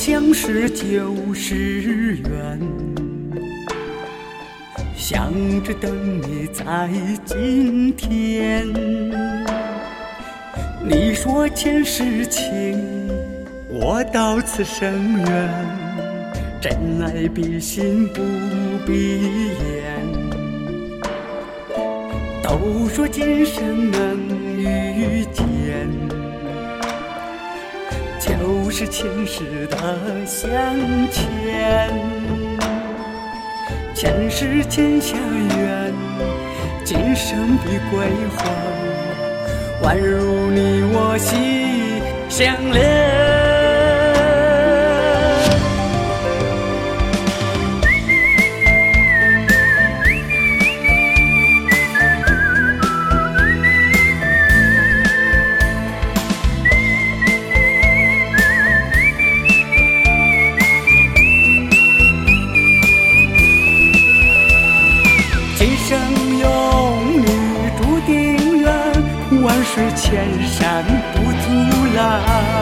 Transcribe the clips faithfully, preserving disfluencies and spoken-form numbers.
相识就是缘，想着等你在今天。你说前世情，我到此生缘，真爱必信不必言。都说今生能遇见，就是前世的相欠。前世欠下缘，今生必归还，宛如你我心相连。万水千山不阻拦，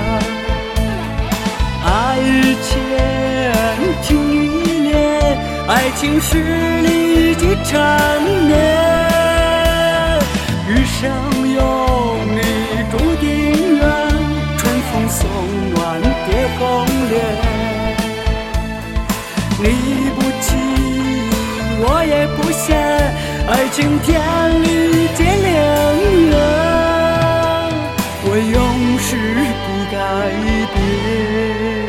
爱千情依恋，爱情是历几缠绵。余生有你注定缘，春风送暖蝶红莲。你不弃我也不嫌，爱情天里结良缘，我永世不改变。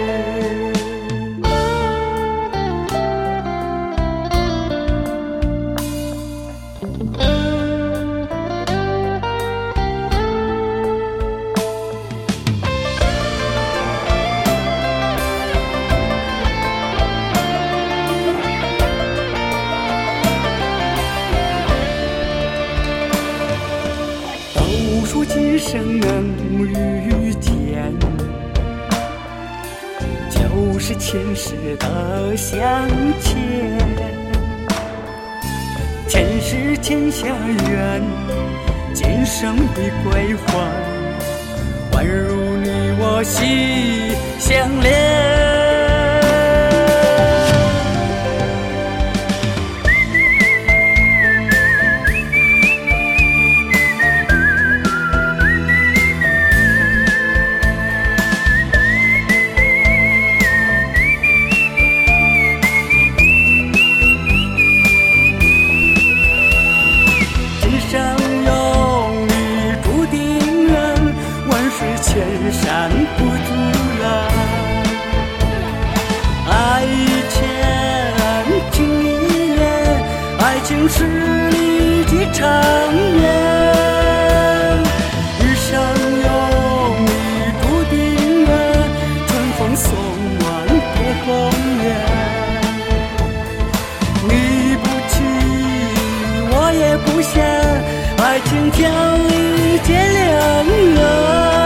都说今生能遇见，就是前世的相欠。前世欠下缘，今生必归还，宛如你我心相连。千山不阻拦，爱千情依恋，爱情是历几缠绵。余生有你注定缘，春风送暖蝶红莲。你不弃我也不嫌，爱情天里结良缘，